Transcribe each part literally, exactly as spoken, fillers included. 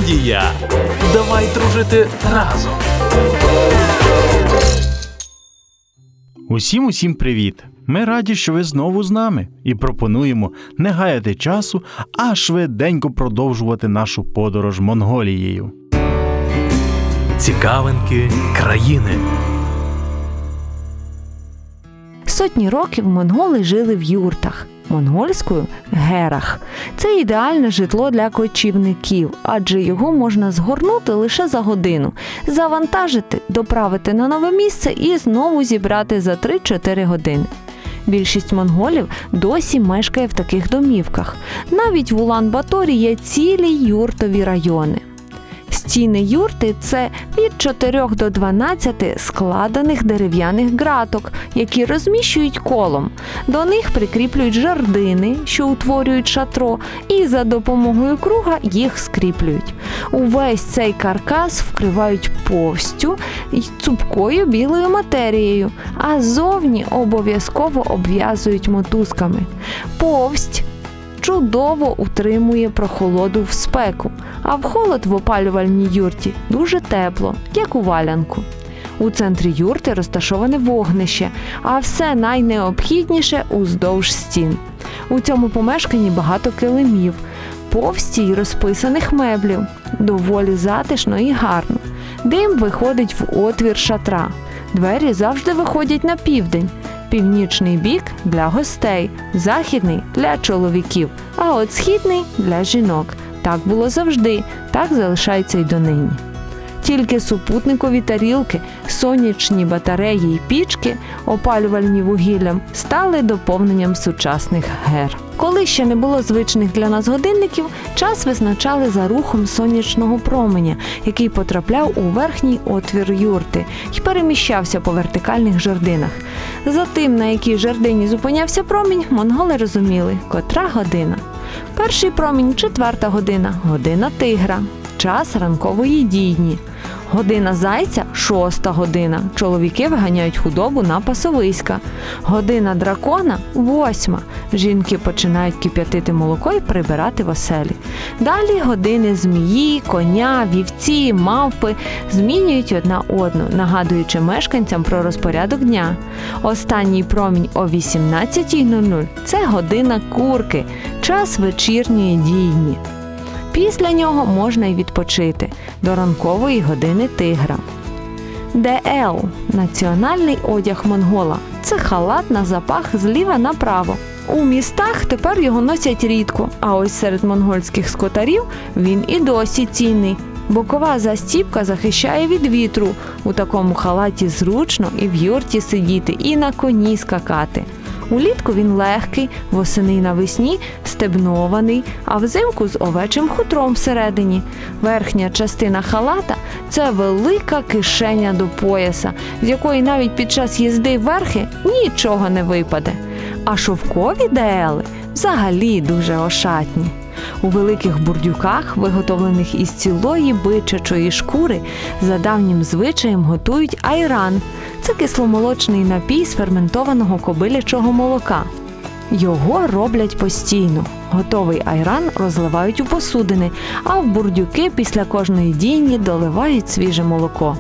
студія. Давай дружити разом. Усім усім привіт! Ми раді, що ви знову з нами і пропонуємо не гаяти часу, а швиденько продовжувати нашу подорож Монголією. Цікавинки країни. Сотні років монголи жили в юртах, монгольською – герах. Це ідеальне житло для кочівників, адже його можна згорнути лише за годину, завантажити, доправити на нове місце і знову зібрати за три-чотири години. Більшість монголів досі мешкає в таких домівках. Навіть в Улан-Баторі є цілі юртові райони. Стіни юрти – це від чотирьох до дванадцяти складених дерев'яних ґраток, які розміщують колом. До них прикріплюють жердини, що утворюють шатро, і за допомогою круга їх скріплюють. Увесь цей каркас вкривають повстю й цупкою білою матерією, а ззовні обов'язково обв'язують мотузками. Повсть чудово утримує прохолоду в спеку, а в холод в опалювальній юрті дуже тепло, як у валянку. У центрі юрти розташоване вогнище, а все найнеобхідніше уздовж стін. У цьому помешканні багато килимів, повсті й розписаних меблів. Доволі затишно і гарно. Дим виходить в отвір шатра. Двері завжди виходять на південь. Північний бік – для гостей, західний – для чоловіків, а от східний – для жінок. Так було завжди, так залишається й донині. Тільки супутникові тарілки, сонячні батареї й пічки, опалювальні вугіллям, стали доповненням сучасних гер. Коли ще не було звичних для нас годинників, час визначали за рухом сонячного променя, який потрапляв у верхній отвір юрти й переміщався по вертикальних жердинах. За тим, на якій жердині зупинявся промінь, монголи розуміли, котра година. Перший промінь – четверта година, година тигра, час ранкової дійні. Година зайця – шоста година, чоловіки виганяють худобу на пасовиська. Година дракона – восьма, жінки починають кип'ятити молоко і прибирати в оселі. Далі години змії, коня, вівці, мавпи змінюють одна одну, нагадуючи мешканцям про розпорядок дня. Останній промінь о вісімнадцятій нуль нуль – це година курки, час вечірньої дійні. Після нього можна й відпочити до ранкової години тигра. ДЛ – національний одяг монгола. Це халат на запах зліва направо. У містах тепер його носять рідко, а ось серед монгольських скотарів він і досі цінний. Бокова застібка захищає від вітру. У такому халаті зручно і в юрті сидіти, і на коні скакати. Улітку він легкий, восени й навесні стебнований, а взимку з овечим хутром всередині. Верхня частина халата – це велика кишеня до пояса, з якої навіть під час їзди верхи нічого не випаде. А шовкові деели взагалі дуже ошатні. У великих бурдюках, виготовлених із цілої бичачої шкури, за давнім звичаєм готують айран. Це кисломолочний напій з ферментованого кобилячого молока. Його роблять постійно. Готовий айран розливають у посудини, а в бурдюки після кожної дійні доливають свіже молоко.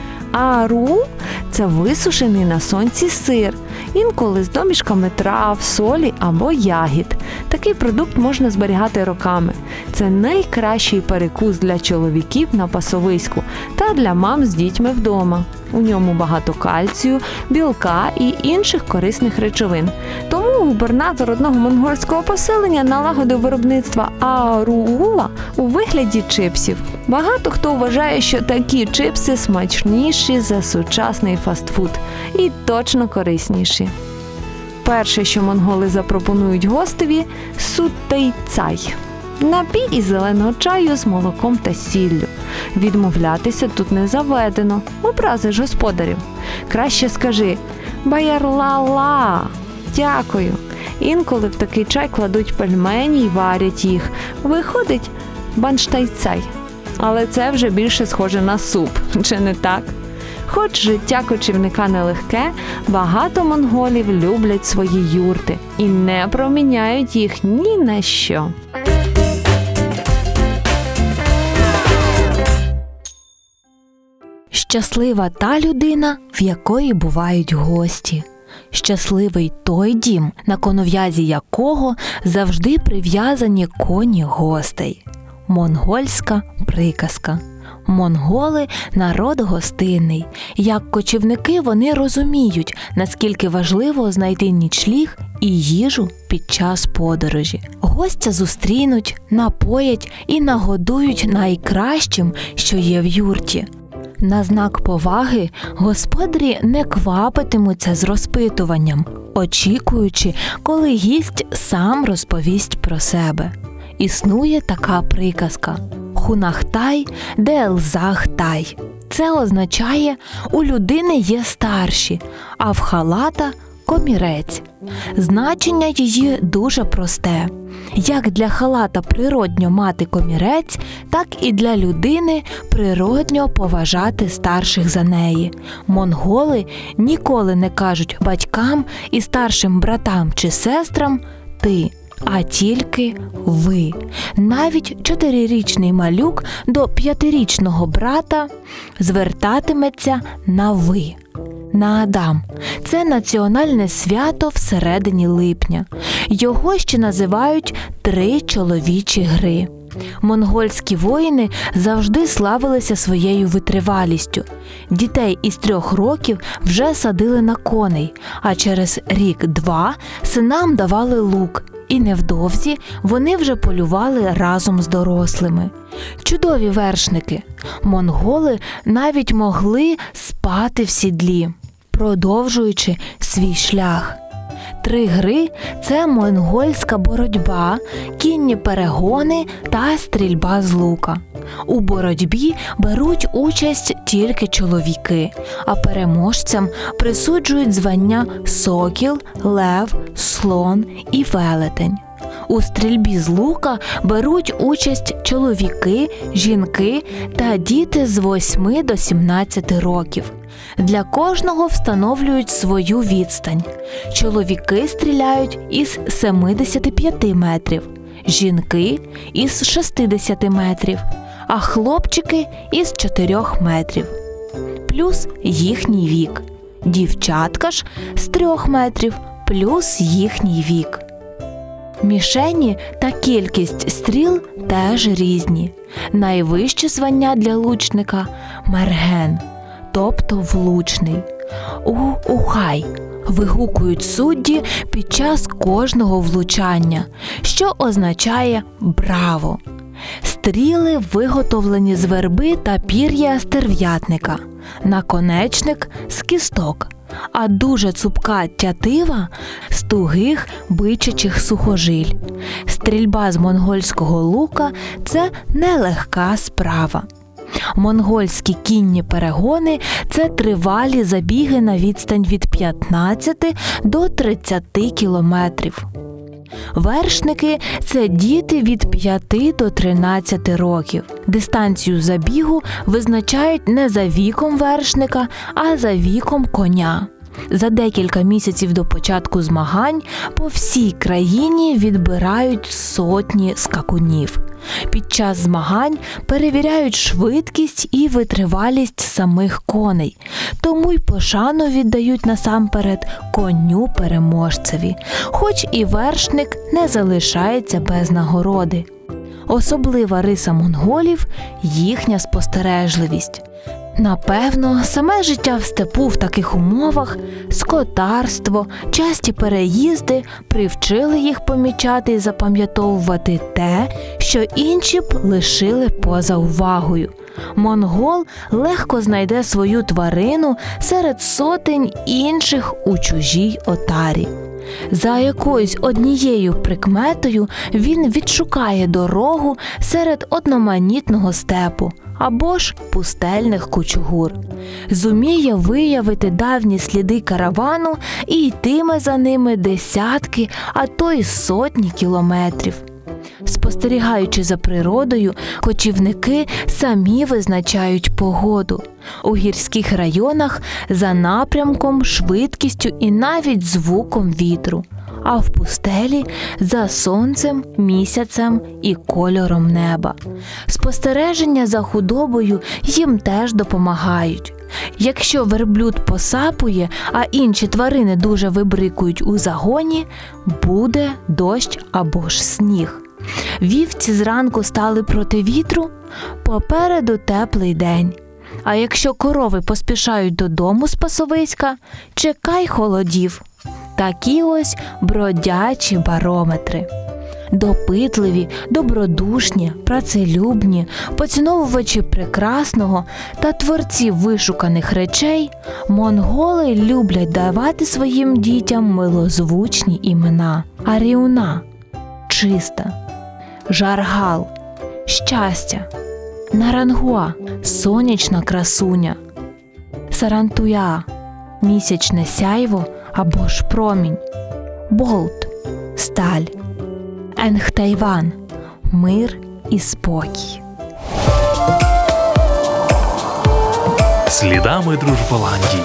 Ару – це висушений на сонці сир, інколи з домішками трав, солі або ягід. Такий продукт можна зберігати роками. Це найкращий перекус для чоловіків на пасовиську та для мам з дітьми вдома. У ньому багато кальцію, білка і інших корисних речовин. Тому губернатор одного монгольського поселення налагодив виробництво ааругула у вигляді чипсів. Багато хто вважає, що такі чипси смачніші за сучасний фастфуд і точно корисніші. Перше, що монголи запропонують гостеві – сутейцай. Напій із зеленого чаю з молоком та сіллю. Відмовлятися тут не заведено, образиш господарів. Краще скажи «Баяр-ла-ла», «Дякую». Інколи в такий чай кладуть пельмені й варять їх. Виходить банштайцай. Але це вже більше схоже на суп, чи не так? Хоч життя кочівника нелегке, багато монголів люблять свої юрти і не проміняють їх ні на що. Щаслива та людина, в якої бувають гості. Щасливий той дім, на конов'язі якого завжди прив'язані коні гостей. Монгольська приказка. Монголи – народ гостинний. Як кочівники вони розуміють, наскільки важливо знайти нічліг і їжу під час подорожі. Гостя зустрінуть, напоять і нагодують найкращим, що є в юрті. На знак поваги господарі не квапитимуться з розпитуванням, очікуючи, коли гість сам розповість про себе. Існує така приказка «Хунахтай, де лзахтай». Це означає «у людини є старші, а в халата – комірець». Значення її дуже просте. Як для халата природньо мати комірець, так і для людини природньо поважати старших за неї. Монголи ніколи не кажуть батькам і старшим братам чи сестрам «ти», а тільки «ви». Навіть чотирирічний малюк до п'ятирічного брата звертатиметься на «ви». Наадам – це національне свято всередині липня. Його ще називають «три чоловічі гри». Монгольські воїни завжди славилися своєю витривалістю. Дітей із трьох років вже садили на коней, а через рік-два синам давали лук, і невдовзі вони вже полювали разом з дорослими. Чудові вершники. Монголи навіть могли спати в сідлі, продовжуючи свій шлях. Три гри – це монгольська боротьба, кінні перегони та стрільба з лука. У боротьбі беруть участь тільки чоловіки, а переможцям присуджують звання сокіл, лев, слон і велетень. У стрільбі з лука беруть участь чоловіки, жінки та діти з восьми до сімнадцяти років. Для кожного встановлюють свою відстань. Чоловіки стріляють із сімдесят п'ять метрів, жінки – із шістдесят метрів, а хлопчики – із чотирьох метрів. Плюс їхній вік. Дівчатка ж – з трьох метрів, плюс їхній вік. Мішені та кількість стріл теж різні. Найвище звання для лучника – мерген, тобто влучний. У-ухай вигукують судді під час кожного влучання, що означає «браво». Стріли виготовлені з верби та пір'я стерв'ятника, наконечник – з кісток, а дуже цупка тятива – з тугих бичачих сухожиль. Стрільба з монгольського лука – це нелегка справа. Монгольські кінні перегони – це тривалі забіги на відстань від п'ятнадцяти до тридцяти кілометрів. Вершники – це діти від п'яти до тринадцяти років. Дистанцію забігу визначають не за віком вершника, а за віком коня. За декілька місяців до початку змагань по всій країні відбирають сотні скакунів. Під час змагань перевіряють швидкість і витривалість самих коней, тому й пошану віддають насамперед коню-переможцеві, хоч і вершник не залишається без нагороди. Особлива риса монголів – їхня спостережливість. Напевно, саме життя в степу в таких умовах, скотарство, часті переїзди привчили їх помічати і запам'ятовувати те, що інші б лишили поза увагою. Монгол легко знайде свою тварину серед сотень інших у чужій отарі. За якоюсь однією прикметою він відшукає дорогу серед одноманітного степу або ж пустельних кучугур. Зуміє виявити давні сліди каравану і йтиме за ними десятки, а то й сотні кілометрів. Спостерігаючи за природою, кочівники самі визначають погоду. У гірських районах за напрямком, швидкістю і навіть звуком вітру, а в пустелі за сонцем, місяцем і кольором неба. Спостереження за худобою їм теж допомагають. Якщо верблюд посапує, а інші тварини дуже вибрикують у загоні, буде дощ або ж сніг. Вівці зранку стали проти вітру, попереду теплий день. А якщо корови поспішають додому з пасовиська, чекай холодів. Такі ось бродячі барометри. Допитливі, добродушні, працелюбні, поціновувачі прекрасного та творці вишуканих речей, монголи люблять давати своїм дітям милозвучні імена. Аріуна – чиста, Жаргал – щастя, Нарангуа – сонячна красуня, Сарантуя – місячне сяйво або ж промінь, Болт – сталь, Енгтайван – мир і спокій. Слідами Дружболандії.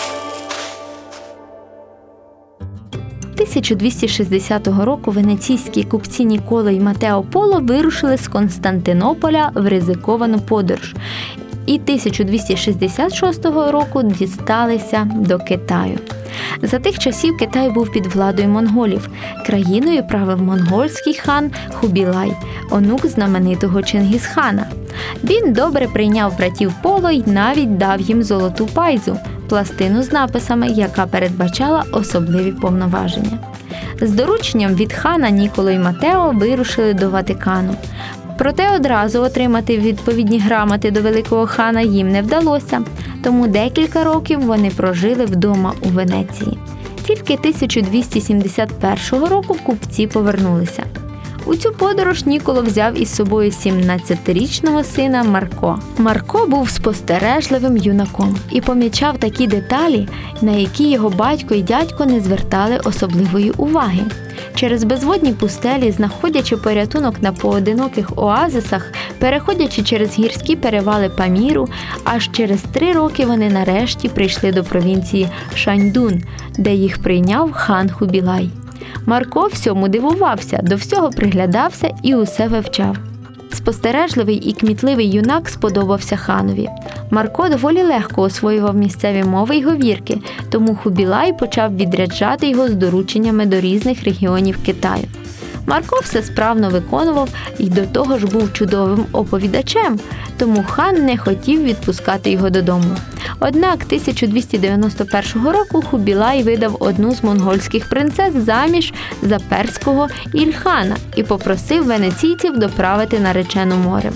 тисяча двісті шістдесятого року венеційські купці Ніколо і Матео Поло вирушили з Константинополя в ризиковану подорож і тисяча двісті шістдесят шостого року дісталися до Китаю. За тих часів Китай був під владою монголів. Країною правив монгольський хан Хубілай, онук знаменитого Чингісхана. Він добре прийняв братів Поло й навіть дав їм золоту пайзу – пластину з написами, яка передбачала особливі повноваження. З дорученням від хана Ніколо й Матео вирушили до Ватикану. Проте одразу отримати відповідні грамоти до великого хана їм не вдалося, тому декілька років вони прожили вдома у Венеції. Тільки тисяча двісті сімдесят першого року купці повернулися. У цю подорож Ніколо взяв із собою сімнадцятирічного сина Марко. Марко був спостережливим юнаком і помічав такі деталі, на які його батько і дядько не звертали особливої уваги. Через безводні пустелі, знаходячи порятунок на поодиноких оазисах, переходячи через гірські перевали Паміру, аж через три роки вони нарешті прийшли до провінції Шаньдун, де їх прийняв хан Хубілай. Марко всьому дивувався, до всього приглядався і усе вивчав. Спостережливий і кмітливий юнак сподобався ханові. Марко доволі легко освоював місцеві мови й говірки, тому Хубілай почав відряджати його з дорученнями до різних регіонів Китаю. Марко все справно виконував і до того ж був чудовим оповідачем, тому хан не хотів відпускати його додому. Однак тисяча двісті дев'яносто першого року Хубілай видав одну з монгольських принцес заміж за перського Ільхана і попросив венеційців доправити наречену морем.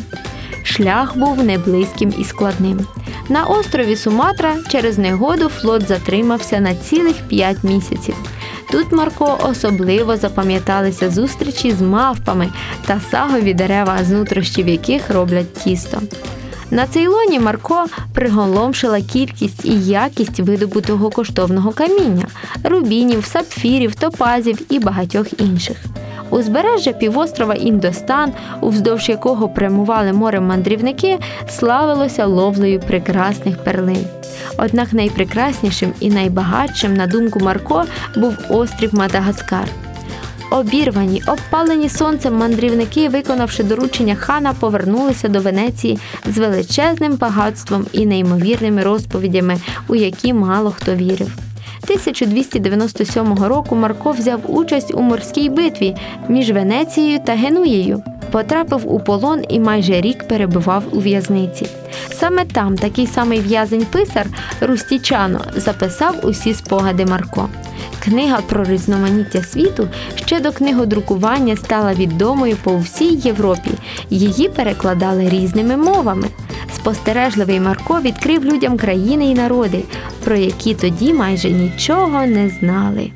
Шлях був неблизьким і складним. На острові Суматра через негоду флот затримався на цілих п'ять місяців. Тут Марко особливо запам'яталися зустрічі з мавпами та сагові дерева, з нутрощів яких роблять тісто. На Цейлоні Марко приголомшила кількість і якість видобутого коштовного каміння – рубінів, сапфірів, топазів і багатьох інших. Узбережжя півострова Індостан, уздовж якого прямували морем мандрівники, славилося ловлею прекрасних перлин. Однак найпрекраснішим і найбагатшим, на думку Марко, був острів Мадагаскар. Обірвані, обпалені сонцем мандрівники, виконавши доручення хана, повернулися до Венеції з величезним багатством і неймовірними розповідями, у які мало хто вірив. тисяча двісті дев'яносто сьомого року Марко взяв участь у морській битві між Венецією та Генуєю, потрапив у полон і майже рік перебував у в'язниці. Саме там такий самий в'язень-писар Рустічано записав усі спогади Марко. Книга про різноманіття світу ще до книгодрукування стала відомою по всій Європі. Її перекладали різними мовами. Спостережливий Марко відкрив людям країни і народи, про які тоді майже нічого не знали.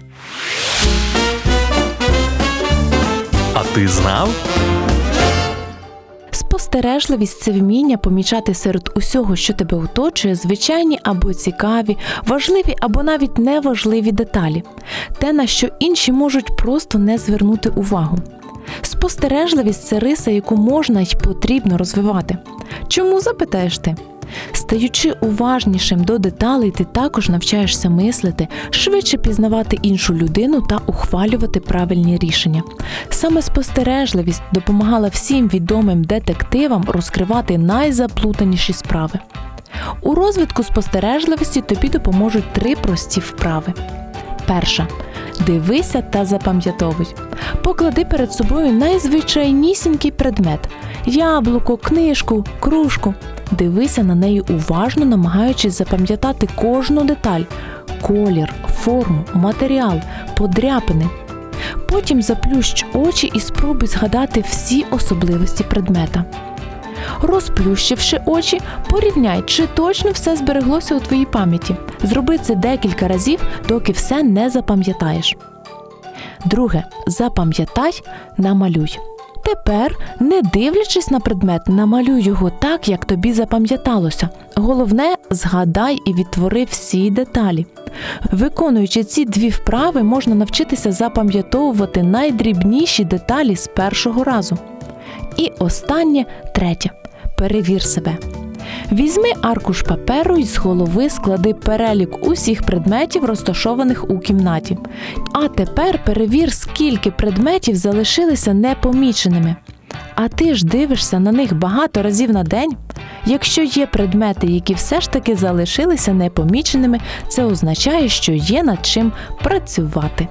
А ти знав? Спостережливість – це вміння помічати серед усього, що тебе оточує, звичайні або цікаві, важливі або навіть неважливі деталі. Те, на що інші можуть просто не звернути увагу. Спостережливість – це риса, яку можна й потрібно розвивати. Чому, запитаєш ти? Стаючи уважнішим до деталей, ти також навчаєшся мислити, швидше пізнавати іншу людину та ухвалювати правильні рішення. Саме спостережливість допомагала всім відомим детективам розкривати найзаплутаніші справи. У розвитку спостережливості тобі допоможуть три прості вправи. Перша. Дивися та запам'ятовуй. Поклади перед собою найзвичайнісінький предмет – яблуко, книжку, кружку. Дивися на неї уважно, намагаючись запам'ятати кожну деталь – колір, форму, матеріал, подряпини. Потім заплющ очі і спробуй згадати всі особливості предмета. Розплющивши очі, порівняй, чи точно все збереглося у твоїй пам'яті. Зроби це декілька разів, доки все не запам'ятаєш. Друге. Запам'ятай, намалюй. Тепер, не дивлячись на предмет, намалюй його так, як тобі запам'яталося. Головне, згадай і відтвори всі деталі. Виконуючи ці дві вправи, можна навчитися запам'ятовувати найдрібніші деталі з першого разу. І останнє, третє. Перевір себе. Візьми аркуш паперу і з голови склади перелік усіх предметів, розташованих у кімнаті. А тепер перевір, скільки предметів залишилися непоміченими. А ти ж дивишся на них багато разів на день? Якщо є предмети, які все ж таки залишилися непоміченими, це означає, що є над чим працювати.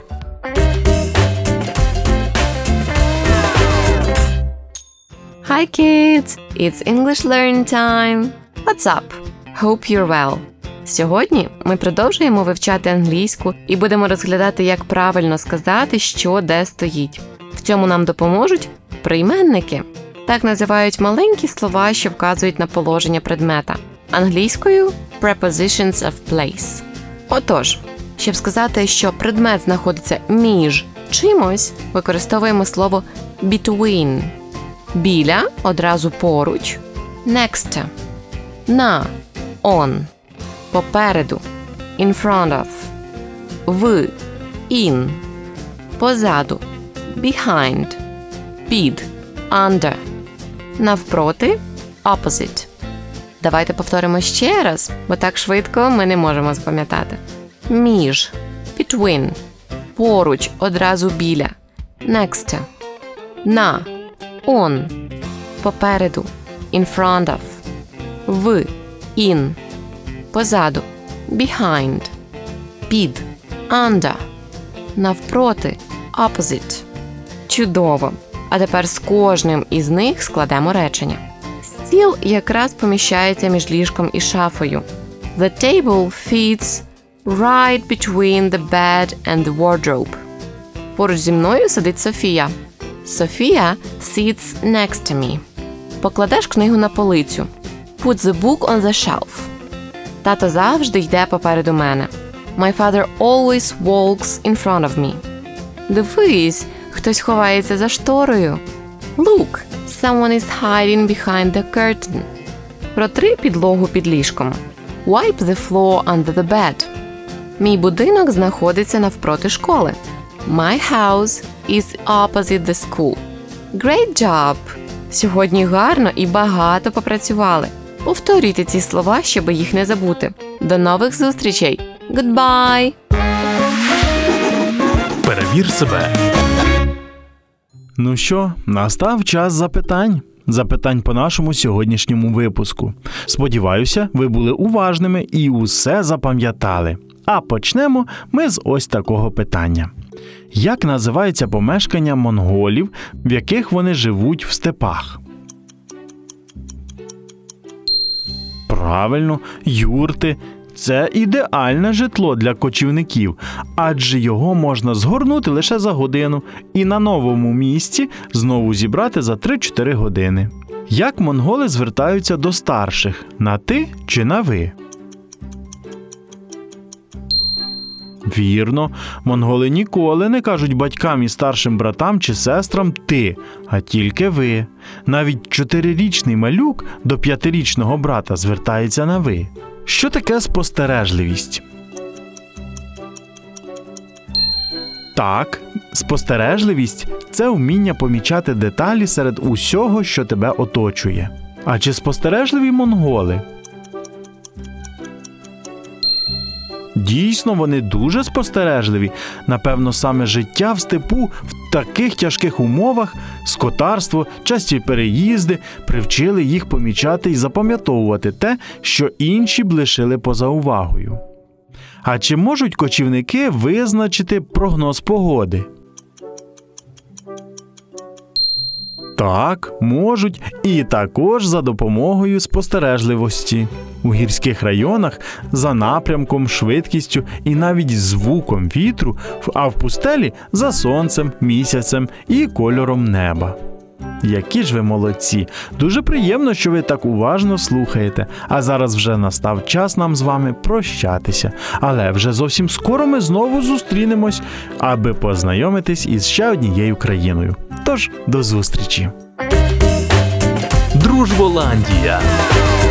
Hi kids! It's English Learn Time! What's up? Hope you're well! Сьогодні ми продовжуємо вивчати англійську і будемо розглядати, як правильно сказати, що де стоїть. В цьому нам допоможуть прийменники. Так називають маленькі слова, що вказують на положення предмета. Англійською – prepositions of place. Отож, щоб сказати, що предмет знаходиться між чимось, використовуємо слово between. Біля, одразу поруч, next to, на, on, попереду, in front of, в, in, позаду, behind, під, under, навпроти, opposite. Давайте повторимо ще раз, бо так швидко ми не можемо запам'ятати. Між, between, поруч, одразу біля, next to, на, on, попереду, in front of, в, in, позаду, behind, під, under, навпроти, opposite. Чудово! А тепер з кожним із них складемо речення. Стіл якраз поміщається між ліжком і шафою. The table fits right between the bed and the wardrobe. Поруч зі мною сидить Софія. Софія sits next to me. Покладеш книгу на полицю. Put the book on the shelf. Тато завжди йде попереду мене. My father always walks in front of me. Дивись, хтось ховається за шторою. Look, someone is hiding behind the curtain. Протри підлогу під ліжком. Wipe the floor under the bed. Мій будинок знаходиться навпроти школи. My house is opposite the school. Great job! Сьогодні гарно і багато попрацювали. Повторюйте ці слова, щоб їх не забути. До нових зустрічей! Goodbye! Перевір себе. Ну що, настав час запитань. Запитань по нашому сьогоднішньому випуску. Сподіваюся, ви були уважними і усе запам'ятали. А почнемо ми з ось такого питання. Як називається помешкання монголів, в яких вони живуть в степах? Правильно, юрти. Це ідеальне житло для кочівників, адже його можна згорнути лише за годину і на новому місці знову зібрати за три-чотири години. Як монголи звертаються до старших – на «ти» чи на «ви»? Вірно, монголи ніколи не кажуть батькам і старшим братам чи сестрам «ти», а тільки «ви». Навіть чотирирічний малюк до п'ятирічного брата звертається на «ви». Що таке спостережливість? Так, спостережливість – це вміння помічати деталі серед усього, що тебе оточує. А чи спостережливі монголи? Дійсно, вони дуже спостережливі. Напевно, саме життя в степу в таких тяжких умовах, скотарство, часті переїзди привчили їх помічати і запам'ятовувати те, що інші б лишили поза увагою. А чи можуть кочівники визначити прогноз погоди? Так, можуть, і також за допомогою спостережливості. У гірських районах за напрямком, швидкістю і навіть звуком вітру, а в пустелі за сонцем, місяцем і кольором неба. Які ж ви молодці! Дуже приємно, що ви так уважно слухаєте. А зараз вже настав час нам з вами прощатися. Але вже зовсім скоро ми знову зустрінемось, аби познайомитись із ще однією країною. Тож, до зустрічі! Дружболандія.